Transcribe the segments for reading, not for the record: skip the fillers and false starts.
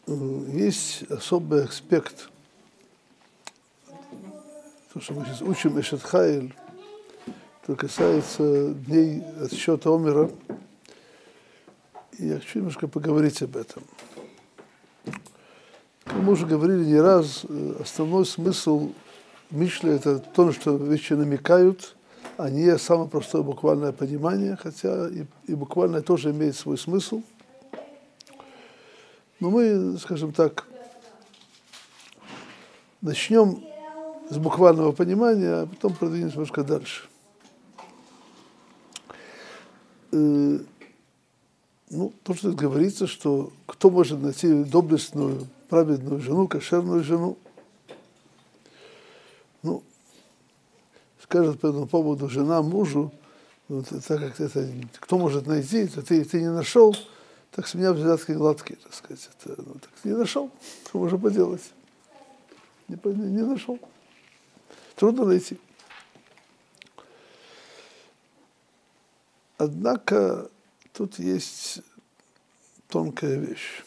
есть особый аспект, то, что мы сейчас учим Эшет Хайль, что касается дней отсчета Омера. И я хочу немножко поговорить об этом. Мы уже говорили не раз, основной смысл Мишли – это то, что вещи намекают, а не самое простое буквальное понимание, хотя и буквальное тоже имеет свой смысл. Но мы, скажем так, начнем с буквального понимания, а потом продвинемся немножко дальше. То, что говорится, что кто может найти доблестную, праведную жену, кошерную жену, скажет по этому поводу жена мужу, так как это кто может найти, это ты не нашел, так с меня взятки гладкие, так сказать. Так не нашел, что можно поделать? Не нашел. Трудно найти. Однако тут есть тонкая вещь.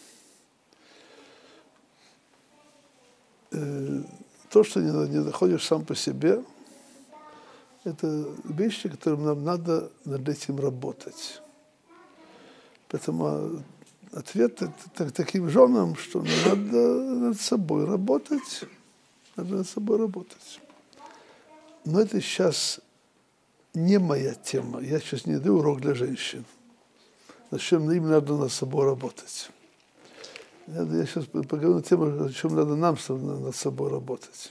То, что не находишь сам по себе, это вещи, которым нам надо над этим работать. Поэтому ответ таким женам, что надо над собой работать. Надо над собой работать. Но это сейчас не моя тема. Я сейчас не даю урок для женщин. Зачем им надо над собой работать? Я сейчас поговорю на тему, о чем надо нам над собой работать.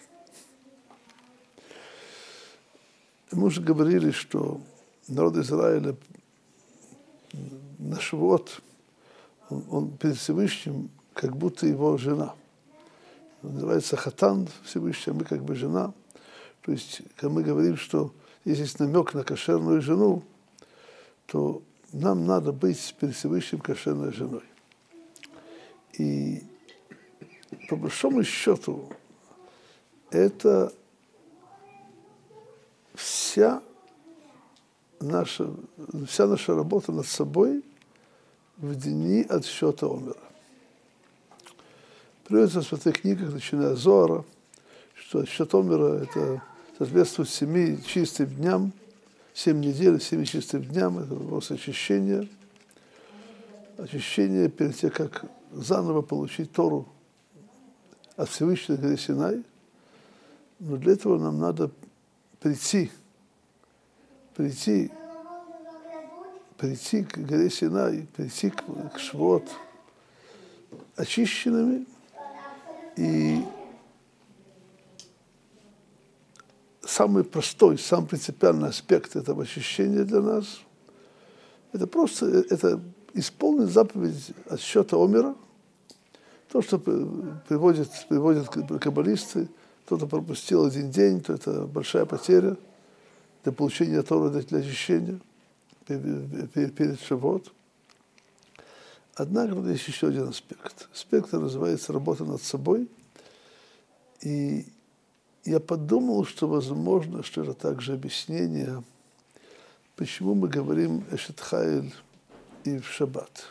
Мы уже говорили, что народ Израиля на Шавуот, он перед Всевышним как будто его жена. Он называется Хатан Всевышний, а мы как бы жена. То есть, когда мы говорим, что если есть намек на кошерную жену, то нам надо быть перед Всевышним кошерной женой. И по большому счету это вся наша работа над собой в дни отсчета Омера. Приводится в этой книгах, начиная с Зоара, что отсчет Омера это соответствует 7 чистым дням, 7 недель, 7 чистым дням, это вопрос очищения. Очищение перед тем, как заново получить Тору от Всевышнего горе Синай. Но для этого нам надо прийти к горе Синай, прийти к Швуот очищенными. И самый простой, самый принципиальный аспект этого очищения для нас – это просто исполнить заповедь отсчета Омера, то, что приводят каббалисты, кто-то пропустил один день, то это большая потеря для получения Торы, для очищения перед Шавуот. Однако есть еще один аспект. Аспект называется работа над собой. И я подумал, что возможно, что это также объяснение, почему мы говорим Эшет Хайль и в Шаббат.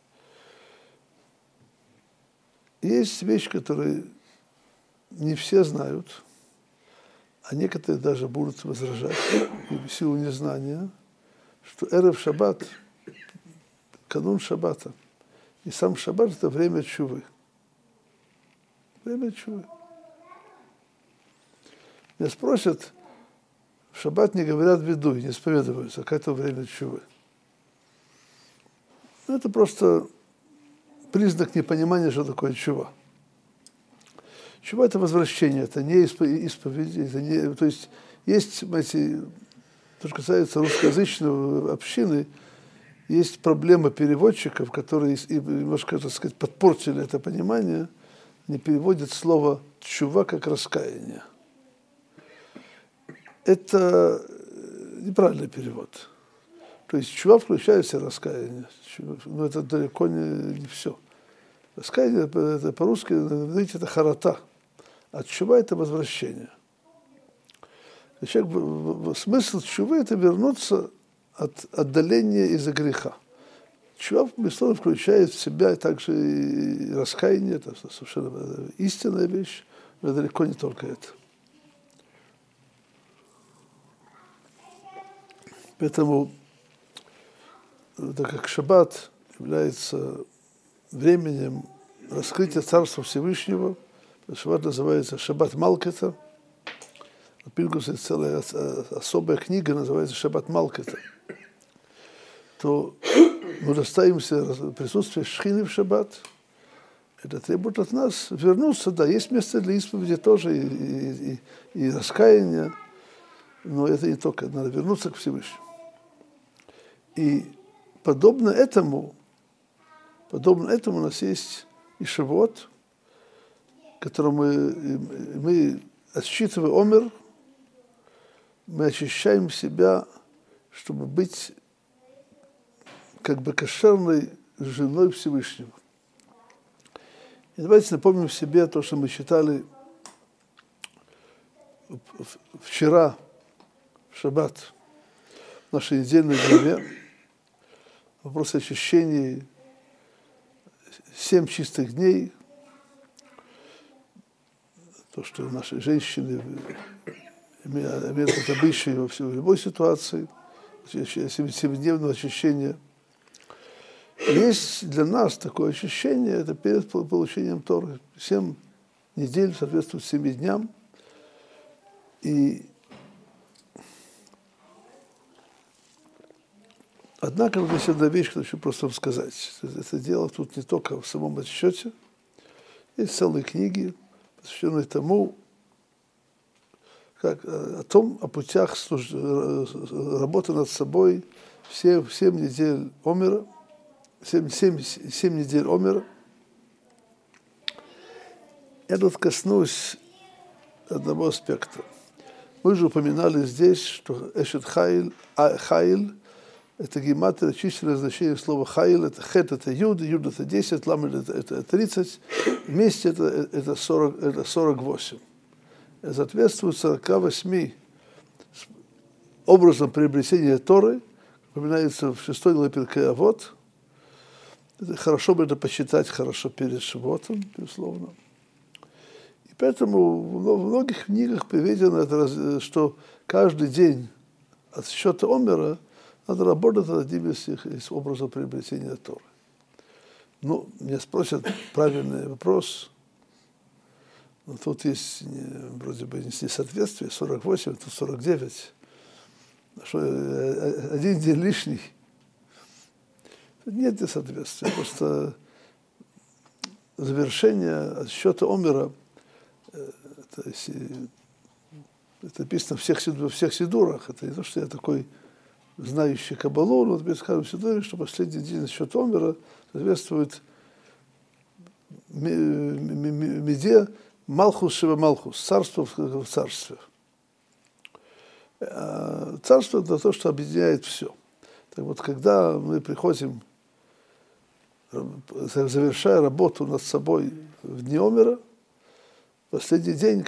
Есть вещь, которую не все знают, а некоторые даже будут возражать в силу незнания, что эрев Шаббат, канун Шаббата, и сам Шаббат – это время тшувы. Время тшувы. Меня спросят, в Шаббат не говорят видуй, не исповедуются, как это время тшувы. Это просто признак непонимания, что такое тшува. Тшува – это возвращение, это не исповедь, это не, то есть, знаете, то, что касается русскоязычной общины, есть проблема переводчиков, которые немножко, так сказать, подпортили это понимание, они переводят слово тшува как раскаяние. Это неправильный перевод. То есть тшува включает в себя раскаяние, но это далеко не все. Раскаяние, это по-русски, знаете, это харата, а тшува – это возвращение. Смысл тшувы – это вернуться от отдаления из-за греха. Чува, безусловно, включает в себя также и раскаяние, это совершенно истинная вещь, но далеко не только это. Поэтому, так как шаббат является временем раскрытия Царства Всевышнего, шаббат называется Шаббат Малкета, у Пинкуса есть целая особая книга, называется Шаббат Малкета, то мы достаемся присутствия Шхины в шаббат. Это требует от нас вернуться. Да, есть место для исповеди тоже и раскаяния, но это не только. Надо вернуться к Всевышнему. И подобно этому у нас есть и Шавуот, которым мы отсчитывая омер, мы очищаем себя, чтобы быть как бы кошерной женой Всевышнего. И давайте напомним себе то, что мы читали вчера, в шаббат, в нашей недельной главе, вопрос очищения 7 чистых дней, то, что наши женщины имеют это обычай в любой ситуации, 7-дневного очищения. Есть для нас такое ощущение, это перед получением Торы. 7 недель соответствует 7 дням. И однако, есть одна вещь, которую хочу просто вам сказать. Это дело тут не только в самом отсчете. Есть целые книги, посвященные тому, о путях работы над собой в 7 недель омера. 7 недель омера. Я тут коснусь одного аспекта. Мы же упоминали здесь, что Эшет Хаиль, это гематрия, численное значение слова Хаиль, это Хет, это Юд, Юд это 10, Ламед это 30, вместе это 48. Это соответствует 48 образом приобретения Торы, упоминается в 6 главе Пиркей Авот. Это хорошо бы это посчитать хорошо перед Шавуотом, безусловно. И поэтому в многих книгах приведено, что каждый день от счета омера надо работать над одним из образов приобретения Торы. Ну, меня спросят правильный вопрос, но тут есть вроде бы несоответствие, 48, это 49. Что, один день лишний. Нет несоответствия, просто завершение отсчета омера, это написано во всех сидурах, это не то, что я такой знающий Кабалу, но тебе скажем в сидуре, что последний день отсчета омера соответствует меде Малхус Шева Малхус, царство в царстве. Царство – это то, что объединяет все. Так вот, когда мы приходим, завершая работу над собой в дни омера, последний день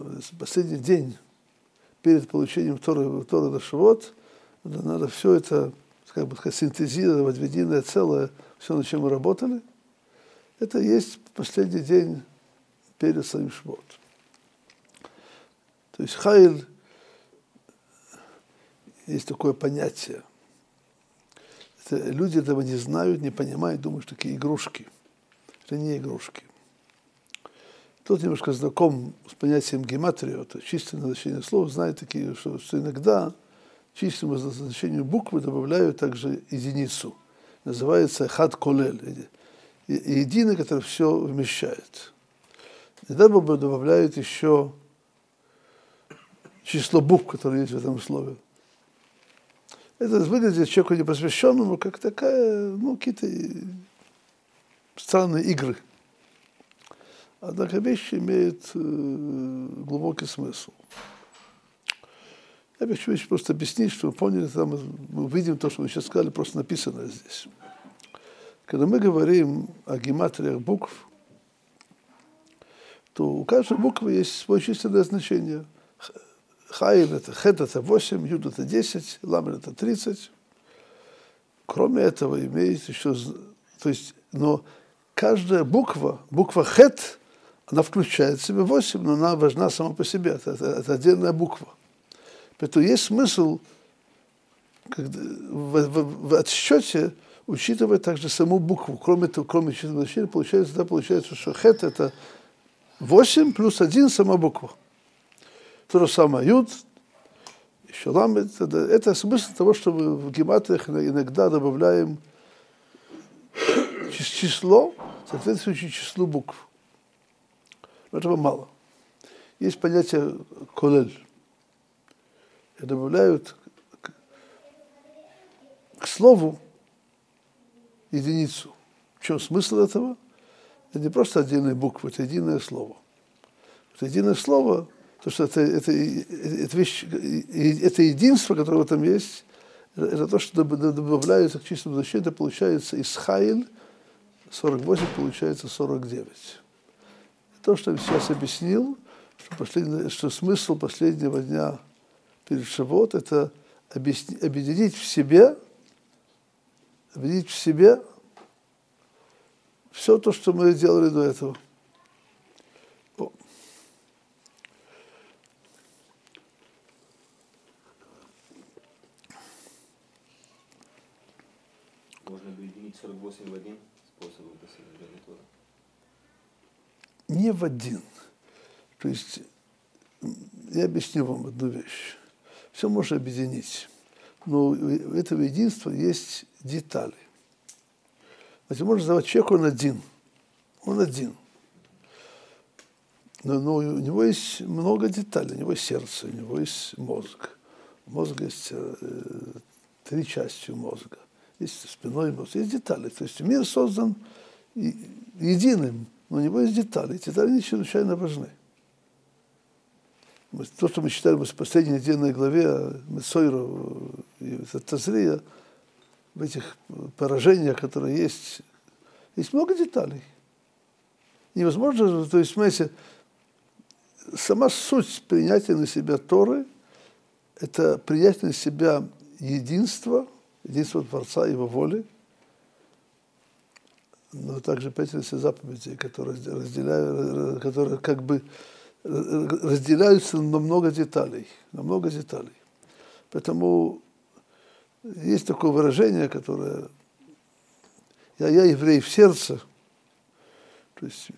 перед получением Торы на Шавуот, надо все это, как бы сказать, синтезировать в единое целое, все, над чем мы работали, это есть последний день перед самим Шавуот. То есть Хаиль, есть такое понятие. Люди этого не знают, не понимают, думают, что такие игрушки. Это не игрушки. Тот немножко знаком с понятием гематрии, это численное значение слов, знает такие, что иногда численному значению буквы добавляют также единицу. Называется хад колель. Единый, который все вмещает. Иногда добавляют еще число букв, которые есть в этом слове. Это выглядит человеку непосвященному, как такая, какие-то странные игры. Однако вещи имеют глубокий смысл. Я хочу просто объяснить, чтобы вы поняли, там мы увидим то, что мы сейчас сказали, просто написано здесь. Когда мы говорим о гематриях букв, то у каждой буквы есть свое численное значение. Хаиль это Хет это 8, Юд это 10, Ламед это 30. Кроме этого, имеется еще, то есть, но каждая буква хет, она включает в себя 8, но она важна сама по себе, это отдельная буква. Поэтому есть смысл в отсчете учитывать также саму букву. Кроме численного значения, получается, что хет это 8 плюс 1 сама буква. То же самое юд, еще ламет. Это смысл того, что мы в гематриях иногда добавляем число, соответствующее числу букв. Но этого мало. Есть понятие колель. И добавляют к слову единицу. В чем смысл этого? Это не просто отдельные буквы, это единое слово. Это единое слово, то, что это вещь, это единство, которое в этом есть, это то, что добавляется к чистому значению, это получается из хайль 48, получается 49. То, что я сейчас объяснил, что смысл последнего дня перед Шавуот, это объединить в себе все то, что мы делали до этого. Можно объединить 48 в один способ соблюдения Торы? Не в один. То есть, я объясню вам одну вещь. Все можно объединить. Но у этого единства есть детали. Значит, можно задавать человеку, он один. Он один. Но у него есть много деталей. У него есть сердце, у него есть мозг. У мозга есть 3 части у мозга. Есть спиной мозг, есть детали. То есть мир создан единым, но у него есть детали. Эти детали чрезвычайно важны. То, что мы читали в последней недельной главе Мецойра и Тазрия, в этих поражениях, которые есть много деталей. Невозможно, то есть, смотрите, сама суть принятия на себя Торы – это принятие на себя единства Творца и Его воли, но также принятие на себя заповедей, которые как бы разделяются на много деталей. Поэтому есть такое выражение, которое я еврей в сердце. То есть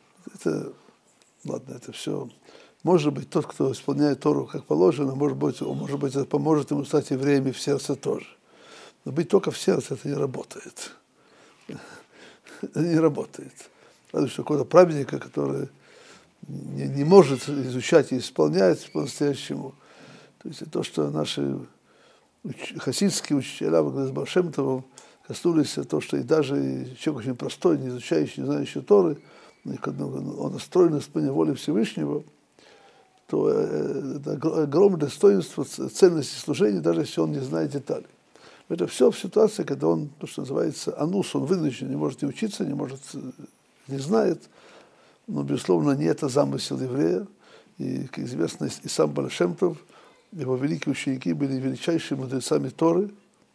это все. Может быть, тот, кто исполняет Тору как положено, может быть, это поможет ему стать евреем и в сердце тоже. Но быть только в сердце это не работает. Это не работает. Разве что какого-то праведника, который не может изучать и исполнять по-настоящему. То есть то, что наши хасидские учителя с Баал Шем Товом коснулись, то, что и даже человек очень простой, не изучающий, не знающий Торы, он настроен на исполнение воли Всевышнего, то это огромное достоинство, ценности служения, даже если он не знает деталей. Это все в ситуации, когда он, то, что называется, анус, он вынужден, не может не учиться, не знает. Но, безусловно, не это замысел еврея. И, как известно, и сам Баал Шем Тов, его великие ученики были величайшими мудрецами Торы.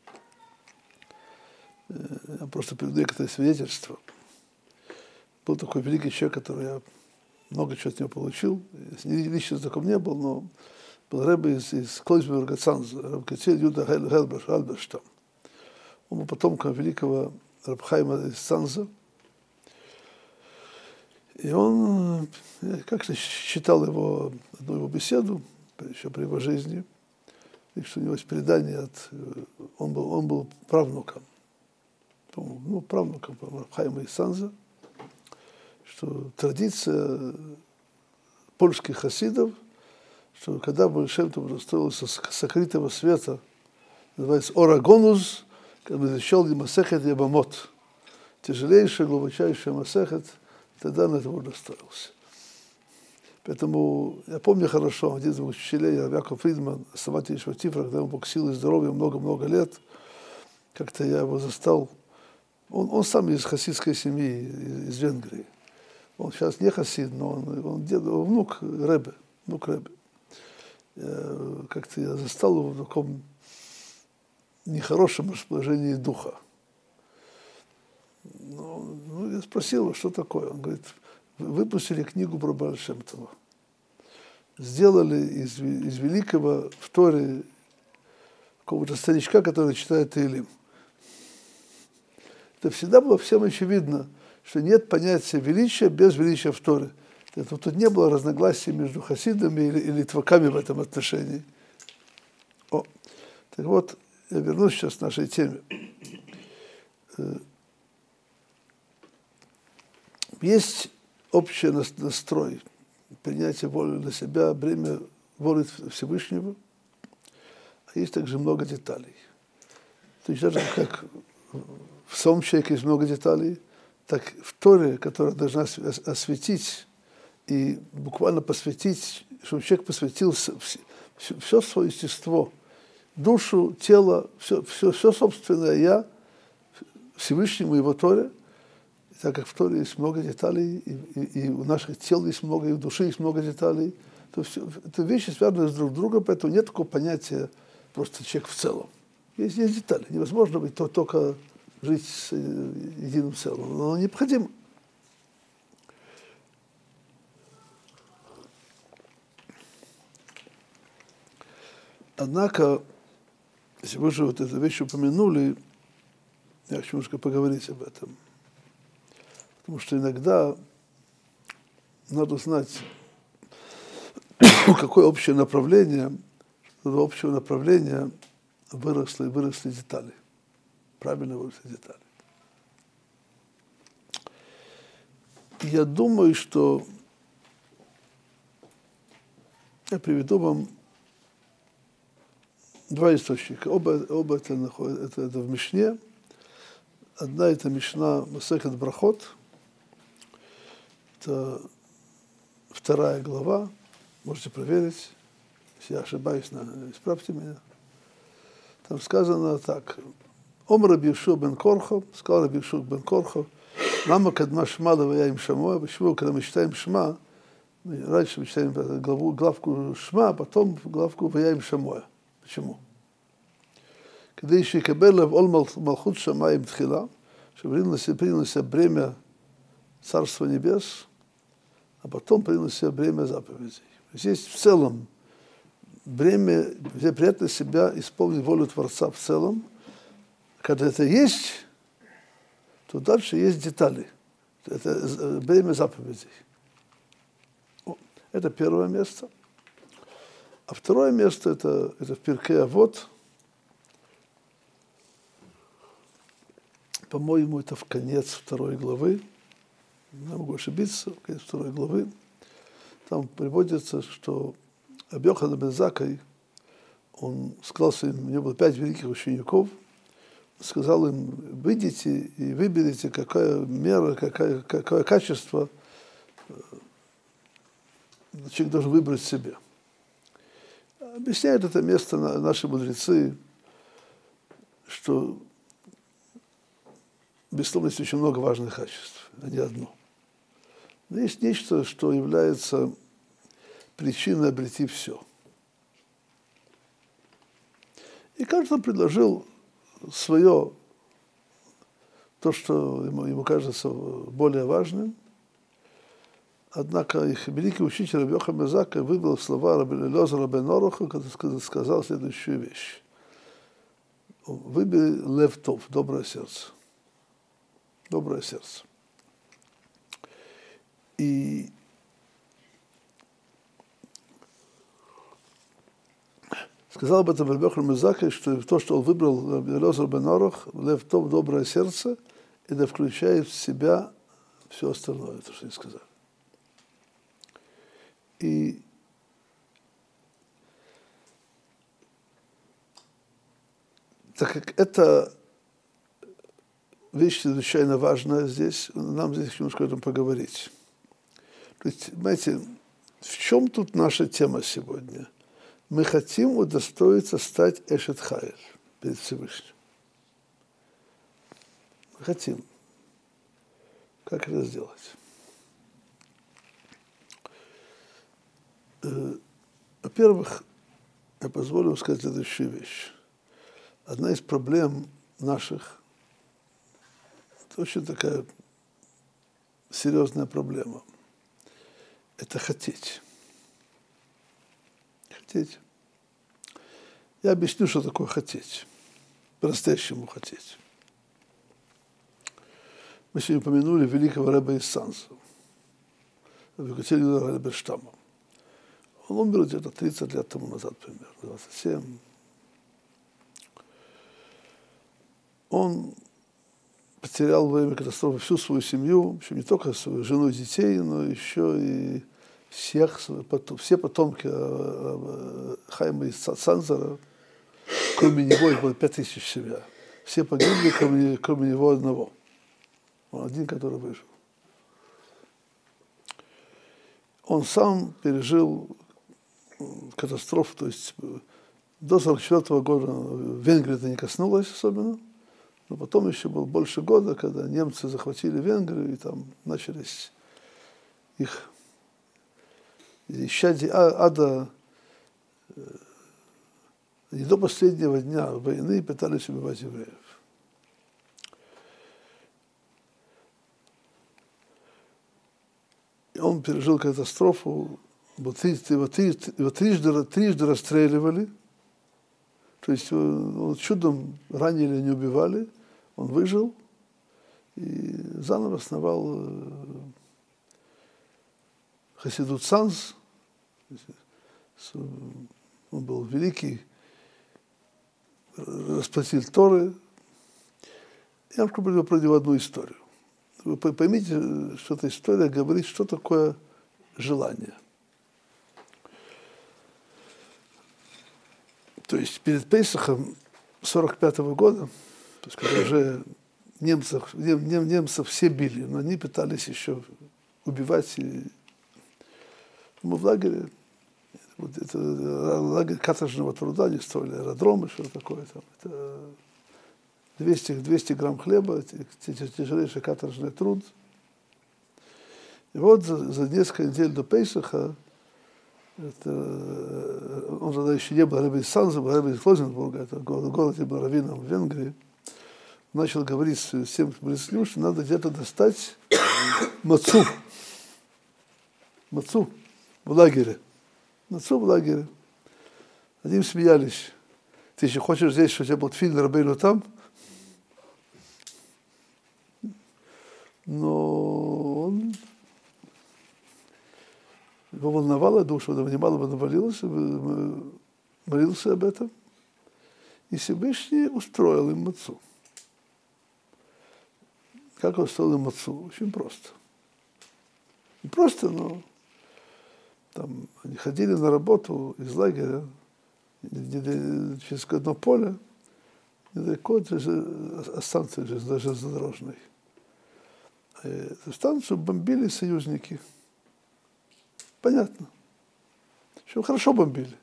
Я просто приведу некоторые свидетельства. Был такой великий человек, который я много чего от него получил. Лично знаком не был, но был рэбе из Клойсберга Цанза, рэб Кацель Юда Альберштам. Он был потомком великого раб Хаима из Цанза. И он, я как-то читал одну его беседу, еще при его жизни, и что у него есть предание он был правнуком, правнуком раб Хаима из Цанза, что традиция польских хасидов, что когда Баал Шем Тов расстроился с сокрытого света, называется Орагонус, когда защищал Масехет Ябамот, тяжелейшая, глубочайшая Масехет, тогда на этого расстроился. Поэтому я помню хорошо, один из моих учителей, Яков Фридман, основатель Ешива Тифра, когда ему Бог силы и здоровья много-много лет, как-то я его застал. Он сам из хасидской семьи, из Венгрии. Он сейчас не хасид, но он внук Ребе. Как-то я застал его в таком нехорошем расположении духа. Ну, я спросил его, что такое. Он говорит, выпустили книгу про Бааль Шем Това. Сделали из великого в Торе какого-то старичка, который читает Теилим. Это всегда было всем очевидно, что нет понятия величия без величия в Торе. Тут не было разногласий между хасидами или тваками в этом отношении. Так вот, я вернусь сейчас к нашей теме. Есть общий настрой, принятие воли на себя, бремя воли Всевышнего, а есть также много деталей. То есть даже как в самом человеке есть много деталей, так в Торе, которая должна осветить и буквально посвятить, чтобы человек посвятил все свое естество, душу, тело, все собственное «я» Всевышнему Его Торе. И так как в Торе есть много деталей, и у наших тел есть много, и в душе есть много деталей, то все, это вещи связаны друг с другом, поэтому нет такого понятия просто человек в целом. Есть детали. Невозможно быть только жить с единым целым. Но необходимо. Однако, если вы же вот эту вещь упомянули, я хочу немножко поговорить об этом. Потому что иногда надо знать, какое общее направление, из общего направления выросли детали. Правильно выросли детали. И я думаю, что я приведу вам два источника. Оба это находятся в Мишне. Одна это Мишна Масехет Брахот. Это 2 глава. Можете проверить. Если я ошибаюсь, исправьте меня. Там сказано так. Ом Раби Йошуа бен Корхо, сказал Раби Йошуа бен Корхо, лама кадма шма лаваяим шамоя, почему, когда мы читаем шма, раньше мы читаем главку шма, а потом главку ваяим шамоя. Почему? Когда еще и кабелла в ол малхут шамаим тхила, чтобы принял на себя бремя Царства Небес, а потом принял на себя бремя заповедей. Здесь в целом бремя, где приятно себя исполнить волю Творца в целом. Когда это есть, то дальше есть детали. Это бремя заповедей. Это первое место. А второе место это в Пиркей Авот. По-моему, это в конец 2 главы. Я могу ошибиться, в конец 2 главы. Там приводится, что Раби Йоханан бен Заккай, он сказал своим, у него было 5 великих учеников, сказал им, выйдите и выберите, какая мера, какое качество человек должен выбрать себе. Объясняют это место наши мудрецы, что безусловно, есть очень много важных качеств, а не одно. Но есть нечто, что является причиной обрети все. И каждый предложил свое, то, что ему кажется более важным. Однако их великий учитель Раби Йоханан бен Заккай выбрал слова Раби Элиэзера бен Ороха, который сказал следующую вещь. Выбери лев тов, доброе сердце. Доброе сердце. И сказал об этом Раби Йоханан бен Заккай, что то, что он выбрал Раби Элиэзер бен Орох, лев тов, доброе сердце, это включает в себя все остальное, то, что я сказал. И так как это вещь чрезвычайно важная здесь, нам здесь немножко об этом поговорить. То есть, понимаете, в чем тут наша тема сегодня? Мы хотим удостоиться стать Эшет Хайль перед Всевышним. Мы хотим. Как это сделать? Во-первых, я позволю вам сказать следующую вещь. одна из проблем наших, это очень такая серьезная проблема, это хотеть. Хотеть. Я объясню, что такое хотеть. По-настоящему хотеть. Мы сегодня упомянули великого рэба из Санза, Екатерина Реберштама. Он умер где-то 30 лет тому назад, примерно, 27. Он потерял во время катастрофы всю свою семью, причем не только свою жену и детей, но еще и все потомки Хайма из Санзара. Кроме него их было 5000 семья. Все погибли, кроме него одного. Он один, который выжил. Он сам пережил катастрофу, то есть до 1944 года Венгрия это не коснулось особенно, но потом еще было больше года, когда немцы захватили Венгрию, и там начались их исчадия ада. И до последнего дня войны пытались убивать евреев. И он пережил катастрофу, его трижды расстреливали, то есть он чудом ранили, не убивали, он выжил и заново основал Хасидут Санз. Он был великий расплатитель Торы. Я вам говорю про него одну историю. Вы поймите, что эта история говорит, что такое желание. То есть перед Пейсахом 1945 года, то есть когда уже немцев все били, но они пытались еще убивать. И мы в лагере, вот это лагерь каторжного труда, они строили аэродромы, что такое там. Это 200 грамм хлеба, тяжелейший каторжный труд. И вот за несколько недель до Пейсаха, он тогда еще не был рэбе из Санза, был рэбе из Клозенбурга, это город был раввином в Венгрии, начал говорить с всем близким, что надо где-то достать мацу в лагере. Мацу в лагере. Они смеялись. Ты еще хочешь здесь, что у тебя был тфилин рабейну там? Но он его волновало, душу немало бы навалилось, молился об этом. И Всевышний устроил им мацу. Как он устроил им мацу? Очень просто. Не просто, но там они ходили на работу из лагеря через одно поле, недалеко от станции железнодорожной. Эту станцию бомбили союзники. Понятно. Еще хорошо бомбили.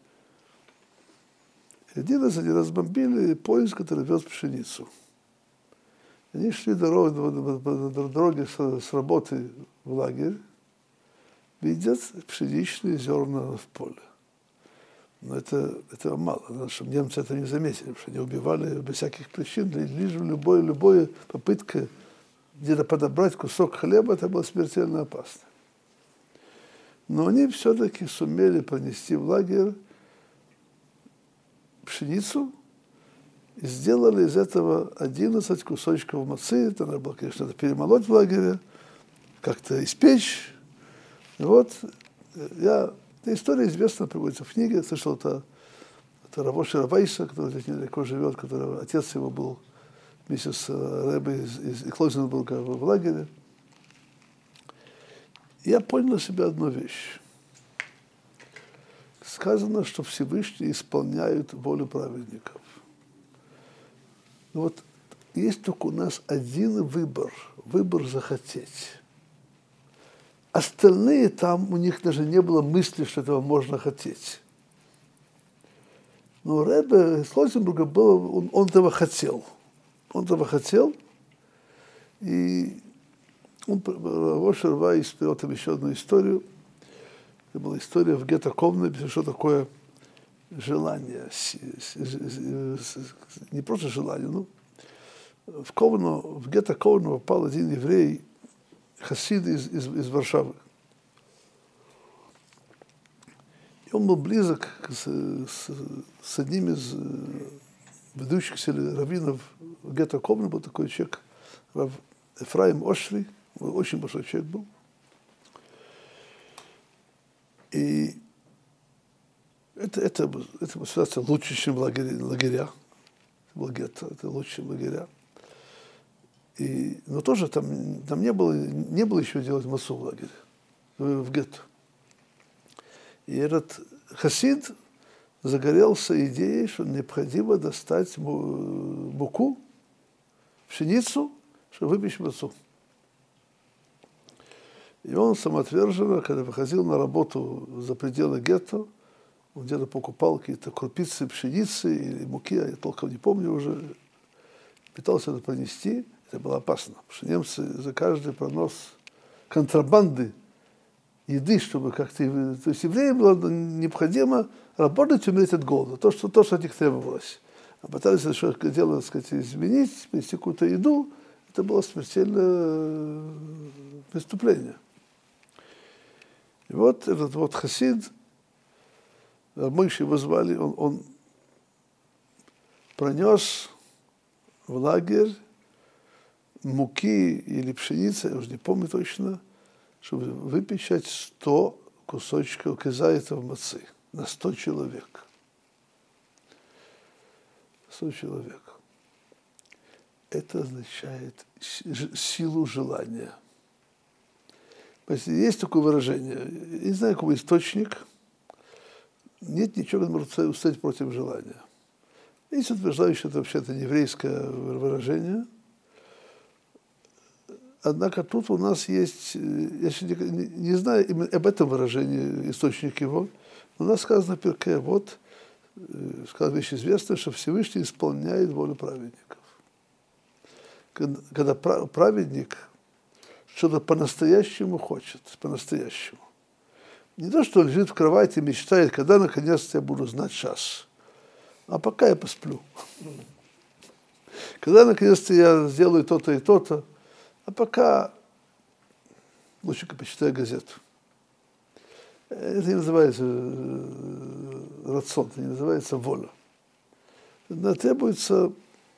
И один раз бомбили поезд, который вез пшеницу. Они шли дороги с работы в лагерь, видят пшеничные зерна в поле. Но этого мало, чтобы немцы это не заметили, потому что они убивали без всяких причин, лишь любая попытка где-то подобрать кусок хлеба, это было смертельно опасно. Но они все-таки сумели пронести в лагерь пшеницу и сделали из этого 11 кусочков мацы. Это надо было, конечно, перемолоть в лагере, как-то испечь. И вот эта история известна, приводится в книге. Я слышал, это Равоши Равайса, который здесь недалеко живет, который отец его был вместе с рэбой из Клозенбурга в лагере. Я понял для себя одну вещь. Сказано, что Всевышний исполняет волю праведников. Но вот есть только у нас один выбор захотеть. Остальные там, у них даже не было мысли, что этого можно хотеть. Но рэбе из Клозенбурга он этого хотел. Он этого хотел, и Равоши Равайс привел там еще одну историю. Это была история в гетто Ковна, что такое желание, не просто желание, ну, в гетто Ковно попал один еврей, хасид из Варшавы. И он был близок с одним из выдающихся раввинов гетто Ковно, был такой человек, рав Ефраим Ошри, очень большой человек был. И это ситуация лучше, чем лагеря. Был гетто, это лучше, чем лагеря. Но тоже там не было еще делать массу в лагере, в гетто. И этот хасид загорелся идеей, что необходимо достать муку, пшеницу, чтобы выпечь массу. И он самоотверженно, когда выходил на работу за пределы гетто, он где-то покупал какие-то крупицы пшеницы или муки, я толком не помню уже, пытался это пронести. Это было опасно, потому что немцы за каждый пронос контрабанды еды, чтобы как-то... То есть евреям было необходимо работать и умереть от голода, то, что от них требовалось. А пытались это дело, так сказать, изменить, принести какую-то еду, это было смертельное преступление. И вот этот вот хасид, Мойши его звали, он пронес в лагерь муки или пшеницы, я уже не помню точно, чтобы выпечать 100 кусочков кизаитов мацы на 100 человек. 100 человек. Это означает силу желания. Есть такое выражение, я не знаю, какой источник, нет ничего, что может устоять против желания. Есть утверждающие, что это вообще-то не еврейское выражение. Однако тут у нас есть, я не знаю именно об этом выражении, источник его, но у нас сказано в Перке, вот, сказано вещь известная, что Всевышний исполняет волю праведников. Когда праведник что-то по-настоящему хочет, по-настоящему. Не то, что он лежит в кровати и мечтает, когда наконец-то я буду знать час, а пока я посплю. Когда наконец-то я сделаю то-то и то-то, а пока лучше-ка почитаю газету. Это не называется рацион, это не называется воля. Но требуется...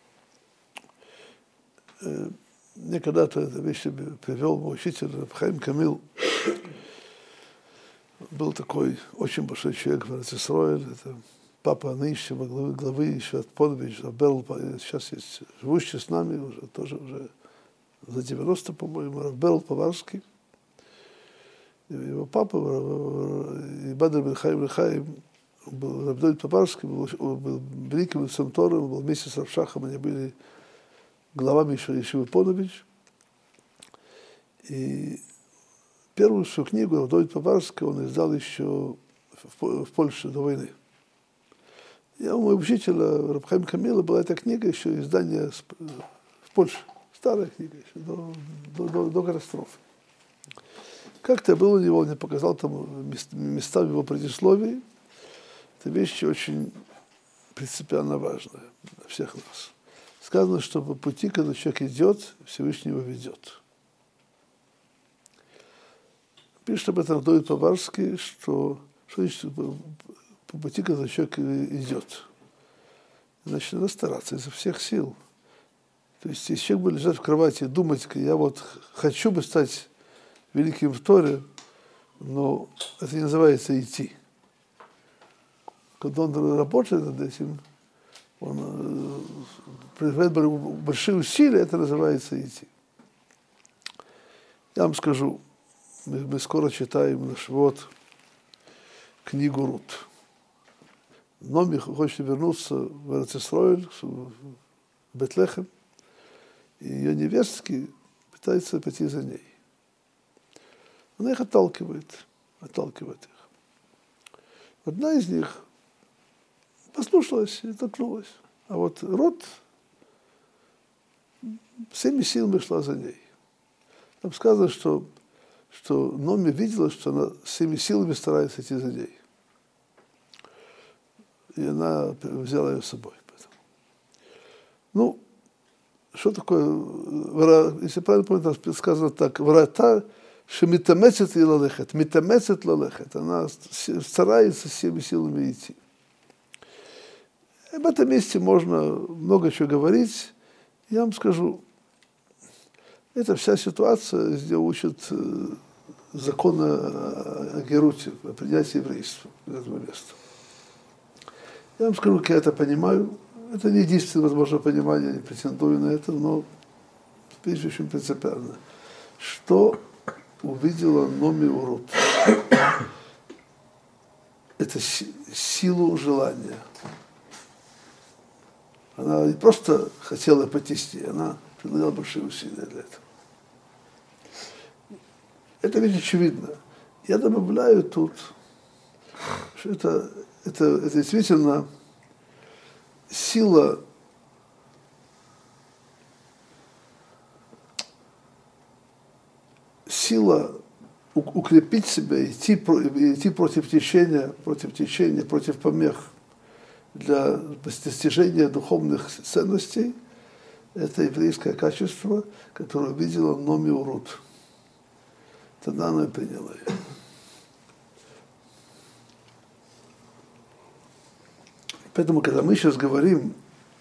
Мне когда-то эту вещь привел мой учитель Хаим Камил. Был такой очень большой человек в Эрец-Исроэль. Это папа нынешнего главы еще от Подович, Берл, сейчас есть живущий с нами, уже тоже уже за 90, по-моему, Берл Поварский. Его папа, Бадр бен Хаим Лехаим, был Рабдой Поварский, был великим центором, был вместе с Равшахом, они были главами Ешивы Подович. И первую свою книгу Рабдой Поварский он издал еще в Польше до войны. И у моего учителя Раб Хаим Камила была эта книга, еще издание в Польше. Старая книга еще, до катастрофы. Как-то был у него, он мне показал там места в его предисловии. Это вещь очень принципиально важная для всех нас. Сказано, что по пути, когда человек идет, Всевышний его ведет. Пишет об этом Рабдой Поварский, что значит по пути, когда человек идет. Значит, надо стараться изо всех сил. То есть, если человек будет лежать в кровати и думать, я вот хочу бы стать великим в Торе, но это не называется идти. Когда он работает над этим, он прилагает большие усилия, это называется идти. Я вам скажу, мы скоро читаем на Швот книгу Рут. Номи хочет вернуться в Эрец-Исроэль, в Бетлехем, и ее невестки пытаются пойти за ней. Она их отталкивает их. Одна из них послушалась и толкнулась. А вот Рут всеми силами шла за ней. Там сказано, что Номи видела, что она всеми силами старается идти за ней. и она взяла ее с собой. Поэтому. Ну, что такое, если правильно помню, там сказано так, врата шемитамецет и лалехет, митамецет лалехет, она старается всеми силами идти. Об этом месте можно много чего говорить. Я вам скажу, это вся ситуация, где учат законы о Геруте, о принятии еврейства к этому месту. Я вам скажу, как я это понимаю. Это не единственное возможное понимание, я не претендую на это, но вещь очень принципиально. Что увидела Номи Урут? Это силу желания. Она не просто хотела потести, она прилагала большие усилия для этого. Это ведь очевидно. Я добавляю тут, что это действительно сила укрепить себя, идти против течения, против помех для достижения духовных ценностей. Это еврейское качество, которое увидела Номи Урут. Тогда она и приняла ее. Поэтому, когда мы сейчас говорим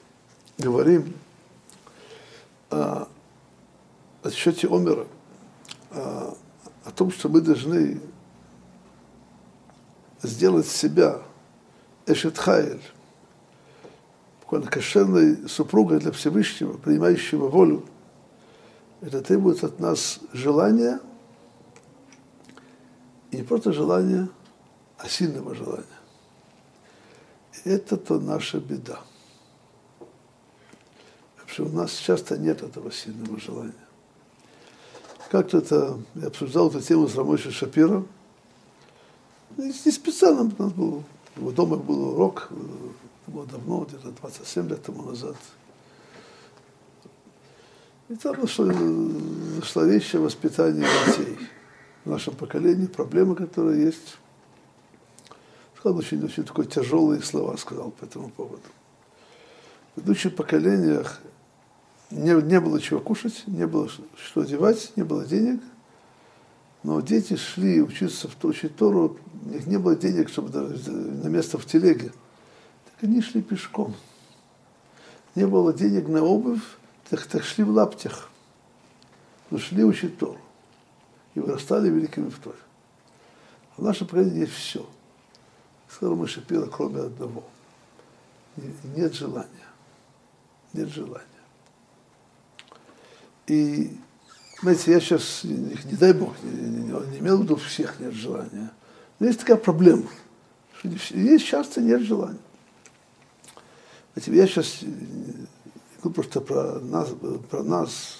о счете Омера, о том, что мы должны сделать себя Эшет Хайль, буквально кошерной супругой для Всевышнего, принимающего волю, это требует от нас желания, и не просто желания, а сильного желания. И это-то наша беда. Потому что у нас часто нет этого сильного желания. Как-то это, я обсуждал эту тему с Рамойшей Шапиро. Не специально, у нас был, в его доме был урок, это было давно, где-то 27 лет тому назад. И там зашла речь о воспитании детей в нашем поколении, проблемы, которые есть. Сказал очень такие тяжелые слова, сказал по этому поводу. В предыдущих поколениях не было чего кушать, не было что одевать, не было денег, но дети шли учиться учить Тору, у них не было денег, чтобы на место в телеге. Так они шли пешком. Не было денег на обувь, так шли в лаптях. Но шли учить Тору. И вырастали великими в Торе. А в нашем поколении есть все. Сказал Рамой Шапиро, кроме одного. Нет желания. Нет желания. И, знаете, я сейчас, не дай Бог, не имел в виду всех нет желания. Но есть такая проблема, что есть часто нет желания. Знаете, я сейчас говорю просто про нас.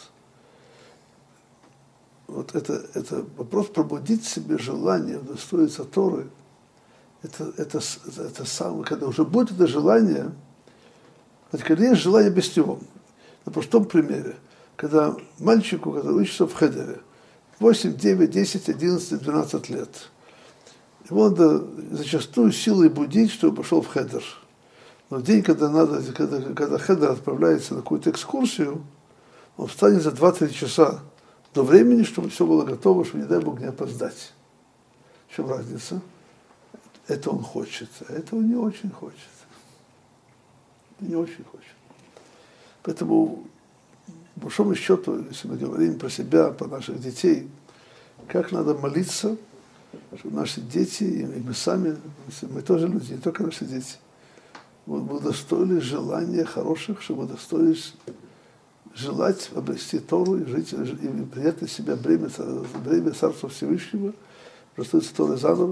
Вот это вопрос пробудить в себе желание, удостоиться Торы. Это самое, когда уже будет это желание, когда есть желание без него. На простом примере. Когда мальчику, который учится в хедере, 8, 9, 10, 11, 12 лет, его надо зачастую силой будить, чтобы пошел в хедер. Но в день, когда хедер отправляется на какую-то экскурсию, он встанет за 2-3 часа до времени, чтобы все было готово, чтобы, не дай Бог, не опоздать. В чем разница? Это он хочет, а этого не очень хочет. Не очень хочет. Поэтому, по большому счету, если мы говорим про себя, про наших детей, как надо молиться, чтобы наши дети, и мы сами, мы тоже люди, не только наши дети, мы удостоились желания хороших, чтобы удостоились желать обрести Тору и жить, и принять на себя бремя Царства Всевышнего, удостоиться Торы заново.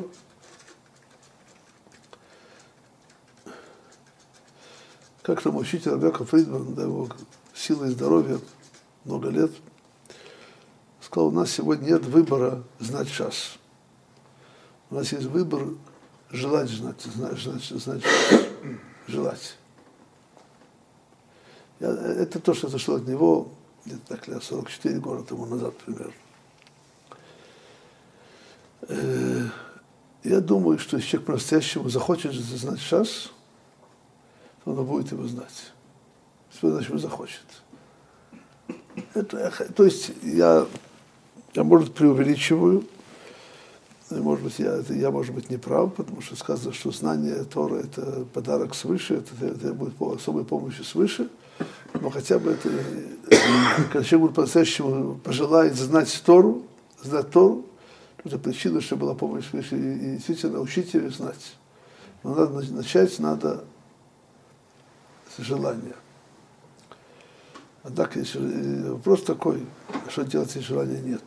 Как-то мой учитель Рабьяка Фридман, дай ему силы и здоровья, много лет, сказал, у нас сегодня нет выбора знать час. У нас есть выбор желать знать желать. Это то, что зашло от него где-то так лет 44 года тому назад примерно. Я думаю, что если человек по-настоящему захочет знать час, то она будет его знать. Если она его захочет. То есть я, может, преувеличиваю, может быть, я, может быть, не прав, потому что сказано, что знание Торы – это подарок свыше, это требует особой помощи свыше, но хотя бы это, когда человек по-настоящему пожелает знать Тору, то это причина, что была помощь свыше, и действительно учить ее знать. Но начать надо с желания. Однако вопрос такой, что делать, если желания нет.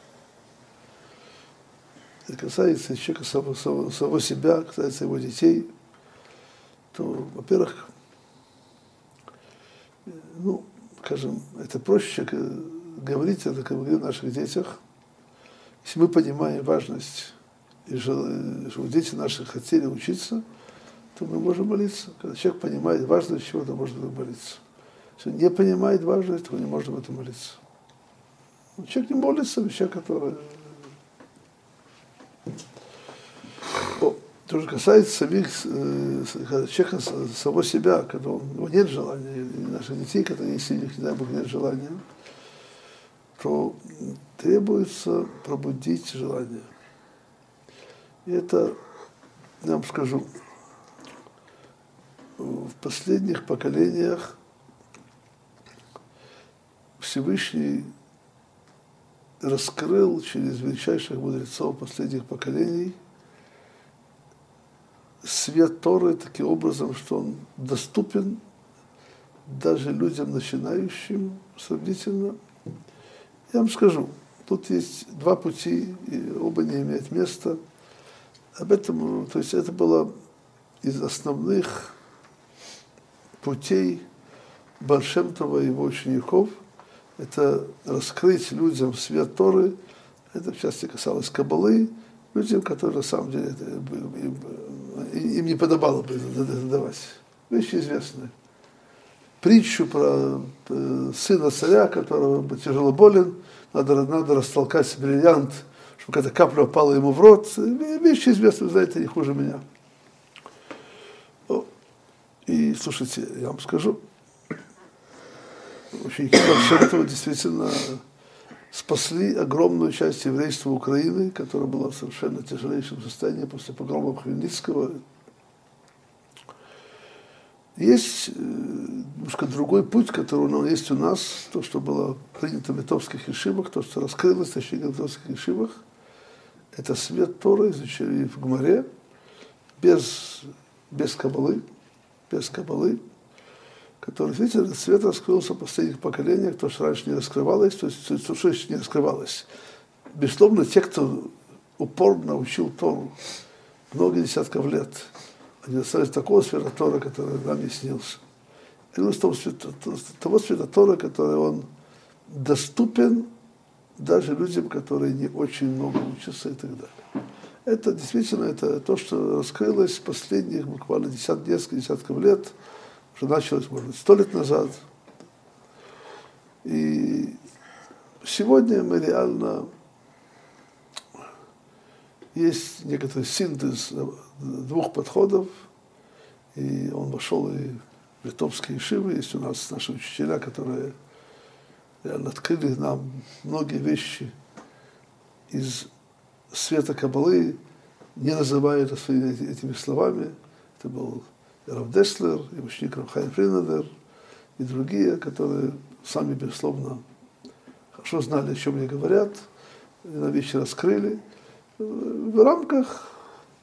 Это касается человека самого себя, касается его детей, то, во-первых, скажем, это проще говорить, это как мы говорим о наших детях. Если мы понимаем важность, и что дети наши хотели учиться, то мы можем молиться. Когда человек понимает важность чего-то, может молиться. Если он не понимает важность, то не может об этом молиться. Но человек не молится, вещи, которые... То же касается самих человека, самого себя, когда у него нет желания, или наших детей, которые если у них, не дай Бог, нет желания, то требуется пробудить желание. И это, я вам скажу, в последних поколениях Всевышний раскрыл через величайших мудрецов последних поколений свет Торы таким образом, что он доступен даже людям начинающим сравнительно. Я вам скажу, тут есть два пути, и оба не имеют места. Об этом, то есть это было из основных путей Баал Шем Това и его учеников, это раскрыть людям свет Торы, это в частности касалось Каббалы, людям, которые на самом деле им не подобало бы это давать. Вещи известные. Притчу про сына царя, которого тяжело болен, надо растолкать бриллиант, чтобы какая-то капля упала ему в рот. Вещи известные, вы знаете, не хуже меня. И слушайте, я вам скажу, ученики Баал Шем Това действительно спасли огромную часть еврейства Украины, которое было в совершенно тяжелейшем состоянии после погрома Хмельницкого. Есть немножко другой путь, который есть у нас, то, что было принято в литовских ешивах, то, что раскрылось, точнее, в литовских ешивах, это свет Торы, изучили в Гмаре, без Каббалы, который, видите, этот свет раскрылся в последних поколениях, то, что раньше не раскрывалось, то есть, что еще не раскрывалось. Безусловно, те, кто упорно учил Тору много десятков лет, они достались такого света Тора, который нам не снился. И того света Тора, который он доступен даже людям, которые не очень много учатся и так далее. Это действительно это то, что раскрылось в последних буквально несколько десятков лет, что началось, может быть, 100 лет назад. И сегодня мы реально есть некоторый синтез двух подходов, и он вошел и в литовские ешивы. Есть у нас наши учителя, которые реально открыли нам многие вещи из света Каббалы, не называя это этими словами. Это был Рав Деслер, и ученик Рав Хайм Фринедер, и другие, которые сами, безусловно, хорошо знали, о чем они говорят, и на вещи раскрыли в рамках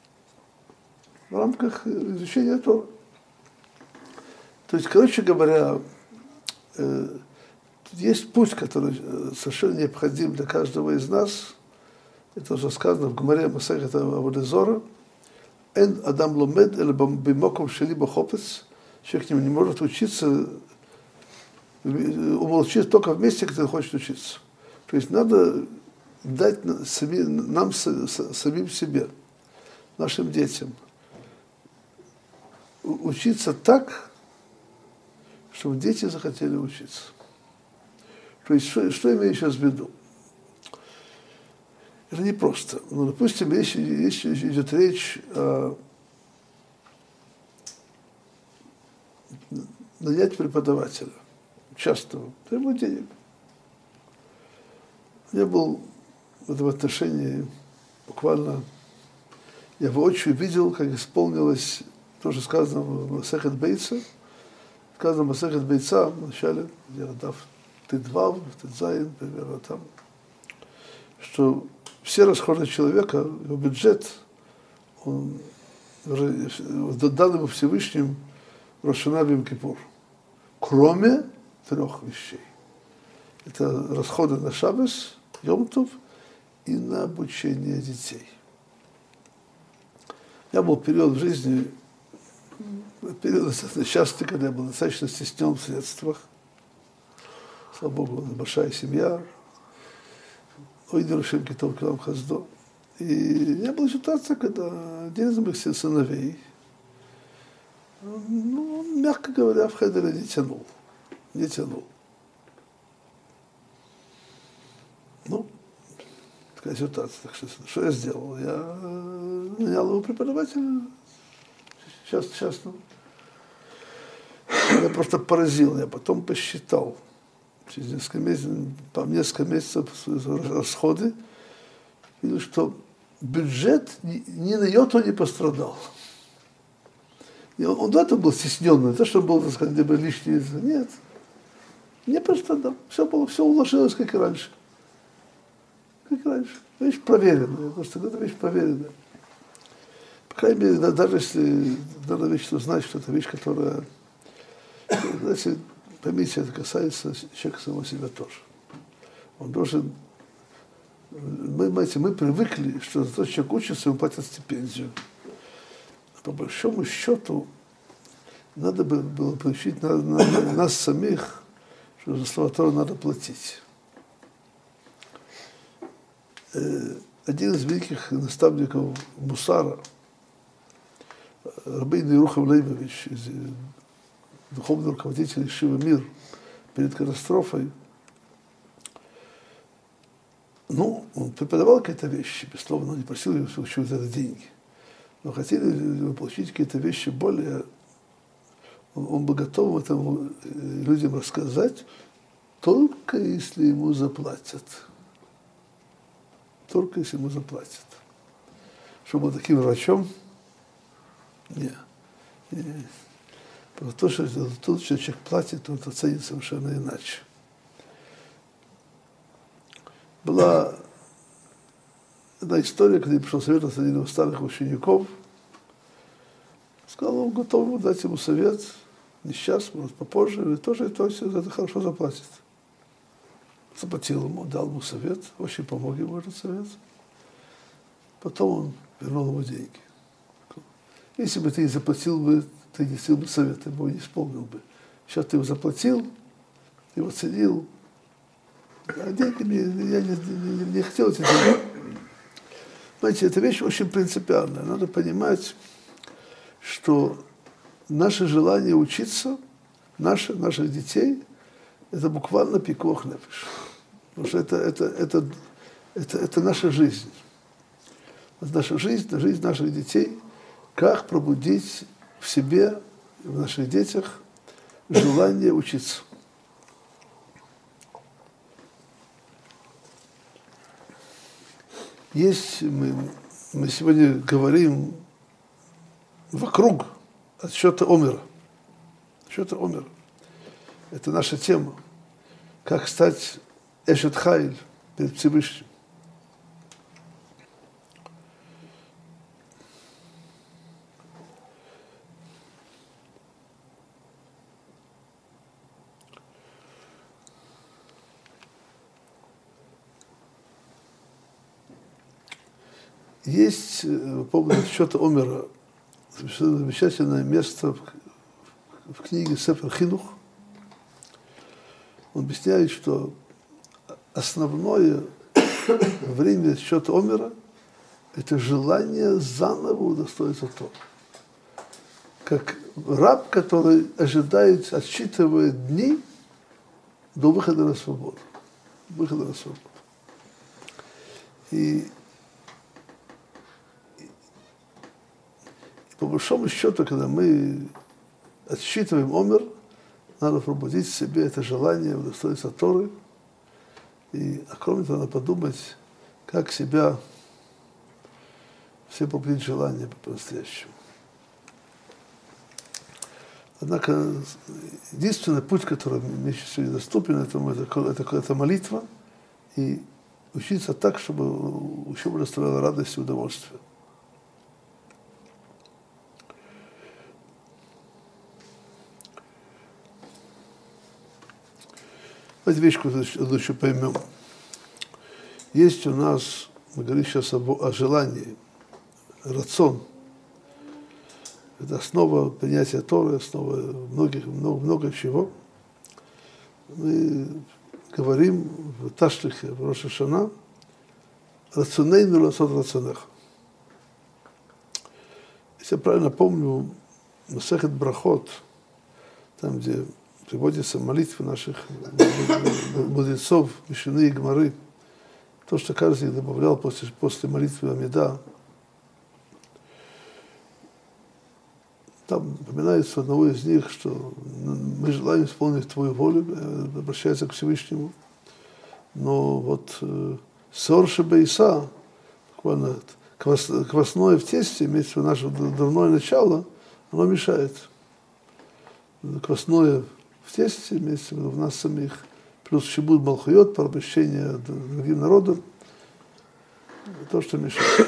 изучения Торы. То есть, короче говоря, тут есть путь, который совершенно необходим для каждого из нас. Это уже сказано в Гмаре Масехет Авода Зора. Эн адам ломед эле бимоком шели бахопец. Человек не может учиться, умолчить только в месте, где он хочет учиться. То есть надо дать нам самим себе, нашим детям, учиться так, чтобы дети захотели учиться. То есть что имею сейчас в виду? Это не просто. Ну, допустим, если идет речь о нанять преподавателя частного, требует денег. Я был в этом отношении буквально, я воочию видел, как исполнилось то, что сказано в Масехет Бейца. Сказано в Масехет Бейца в начале, где дав Тедвав, Тедзайн, примерно там, что все расходы человека, его бюджет, он дан ему Всевышним Рош ха-Шана и Йом-Кипур, кроме 3 вещей. Это расходы на Шаббос, Йом-Тов и на обучение детей. Я был период в жизни, период достаточно частый, когда я был достаточно стеснен в средствах. Слава Богу, у нас большая семья. Ой, Дерушим Китов Килам Хаздо. И у меня была ситуация, когда один из моих сыновей, ну, мягко говоря, в хедере не тянул. Ну, такая ситуация. Так что я сделал? Я нанял его преподавателя частного. Я просто поразил, я потом посчитал. Через несколько месяцев расходы, видел, что бюджет ни на йоту не пострадал. И он до этого был стесненный, то, что был, так сказать, где бы лишние. Нет, не пострадал. Все уложилось, как и раньше. Вещь проверенная, просто это вещь проверенная. По крайней мере, даже если надо вещь знать, что это вещь, которая, знаете, поймите, это касается человека самого себя тоже. Он должен, мы привыкли, что за то, что человек учится, ему платят стипендию. А по большому счету, надо было получить нас самих, что за слово Тору надо платить. Один из великих наставников Мусара, Рабейн Ерухам Лейбович, духовный руководитель Ешивы Мир, перед катастрофой, ну, он преподавал какие-то вещи, безусловно, он не просил его получить за это деньги. Но хотели получить какие-то вещи более, он был готов этому людям рассказать, только если ему заплатят. Только если ему заплатят. Чтобы был таким врачом, нет. То, что тут человек платит, он это ценит совершенно иначе. Была одна история, когда я пришел советоваться один из старых учеников, сказал, он готов ему дать ему совет, не сейчас, может попозже, или тоже и то, все за это хорошо заплатит. Заплатил ему, дал ему совет, очень помог ему этот совет. Потом он вернул ему деньги. Если бы ты не заплатил бы, ты не сделал бы совет, ты бы его не исполнил бы. Сейчас ты его заплатил, ты его ценил, а деньги я не хотел эти деньги. Знаете, эта вещь очень принципиальная. Надо понимать, что наше желание учиться, наших детей, это буквально пикуах нефеш. Потому что это наша жизнь. Наша жизнь наших детей, как пробудить в себе, в наших детях желание учиться. Есть, мы сегодня говорим вокруг отсчета Омера. Отсчета Омера. Это наша тема. Как стать Эшет Хайль перед Всевышним. Есть, по поводу отсчета Омера, замечательное место в книге Сефер Хинух. Он объясняет, что основное время отсчета Омера – это желание заново удостоиться Торы. Как раб, который ожидает, отсчитывает дни до выхода на свободу. И по большому счету, когда мы отсчитываем Омер, надо пробудить в себе это желание удостоиться Торы. А кроме того, надо подумать, как себя все пробудить желание по-настоящему. Однако единственный путь, который мне сегодня доступен, это молитва и учиться так, чтобы учеба доставляла радость и удовольствие. Давайте вещь, которую еще поймем. Есть у нас, мы говорим сейчас о желании, рацион. Это основа принятия Торы, основа много чего. Мы говорим в Ташлихе, в Рош ха-Шана, рационейну ласот рационеха. Если я правильно помню, Масехет Брахот, там, где приводятся молитвы наших мудрецов, Мишны и Гмары, то, что каждый добавлял после молитвы Амида, там упоминается одного из них, что мы желаем исполнить Твою волю, обращается к Всевышнему. Но вот сорши бейса, буквально квасное в тесте, имеется в виду наше дурное начало, оно мешает. Квасное в тесте, имеется в виду в нас самих, плюс шибут малхуйот, порабощение другим народам, то, что мешает.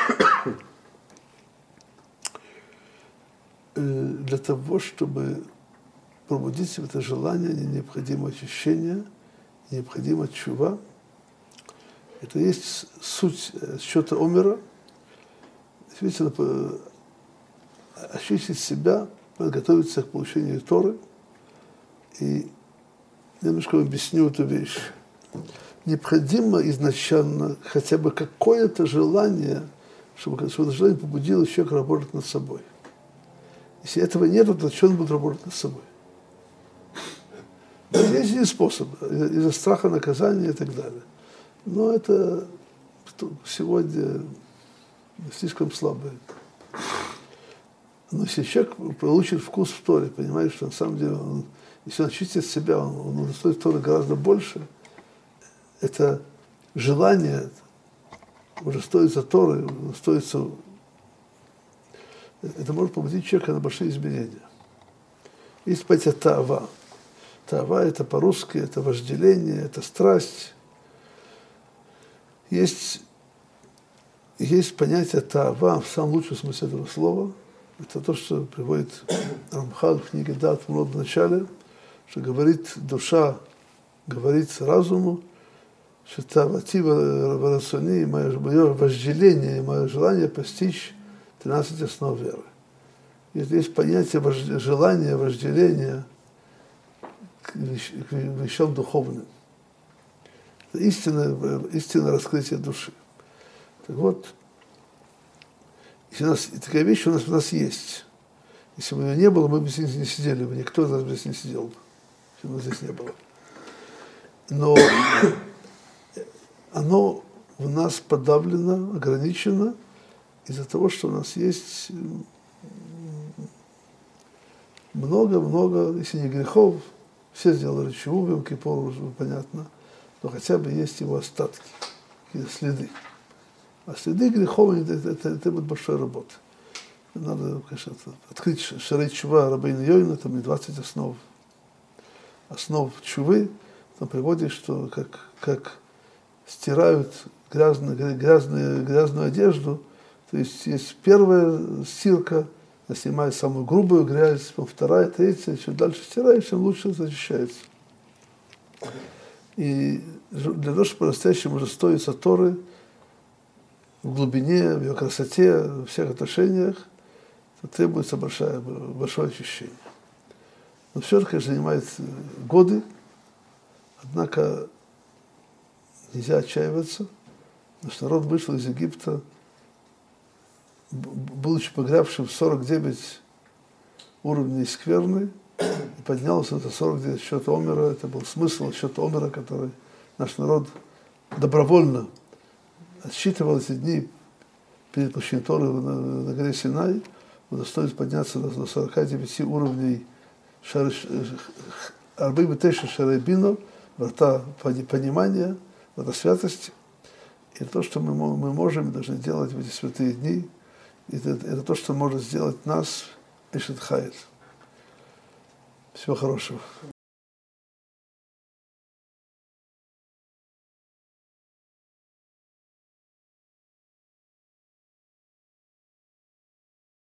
Для того, чтобы пробудить это желание, необходимо очищение, необходимо тшува. Это есть суть счета омера. Действительно, очистить себя, подготовиться к получению Торы. И немножко объясню эту вещь. Необходимо изначально хотя бы какое-то желание, чтобы это желание побудило человека работать над собой. Если этого нет, то что он будет работать над собой? Есть один способ, из-за страха наказания и так далее. Но это сегодня слишком слабое. Но если человек получит вкус в Торе, понимает, что на самом деле, если он очистит себя, он удостоит Торы гораздо больше, это желание удостоиться Торы, удостоиться. Это может побудить человека на большие изменения. Есть понятие таава. Таава – это по-русски, это вожделение, это страсть. Есть понятие таава в самом лучшем смысле этого слова. Это то, что приводит Рамхаль в книге Дат в самом начале, что говорит душа, говорит разуму, что таавати варацони, мое вожделение, мое желание постичь 13 основ веры. Есть понятие желания, вожделения к вещам духовным. Это истинное раскрытие души. Так вот, если такая вещь у нас есть. Если бы ее не было, мы бы здесь не сидели бы, никто из нас здесь не сидел бы, если бы здесь не было. Но оно в нас подавлено, ограничено, из-за того, что у нас есть много, если не грехов, все сделали чуву, в Йом-Кипур, понятно, но хотя бы есть его остатки, какие-то следы. А следы грехов, это будет большая работа. Надо, конечно, открыть Шарей Чува Рабейну Йойна, там и 20 основ чувы, там приводит, что как стирают грязную одежду. То есть первая стирка, снимает самую грубую грязь, вторая, третья, чем дальше стираешь, тем лучше защищается. И для того, чтобы по-настоящему удостоиться Торы в глубине, в ее красоте, во всех отношениях, то требуется большое очищение. Но все это, конечно, занимает годы, однако нельзя отчаиваться, потому что народ вышел из Египта, будучи погрябшим в 49 уровней скверны, и поднялся до 49 счета омера. Это был смысл счета омера, который наш народ добровольно отсчитывал эти дни перед получением Торы на горе Синай, удостоились подняться до 49 уровней Арбы Тейша Шарайбину, врата понимания, врата святости. И то, что мы можем и должны делать в эти святые дни, это то, что может сделать нас Эшет Хайль. Всего хорошего.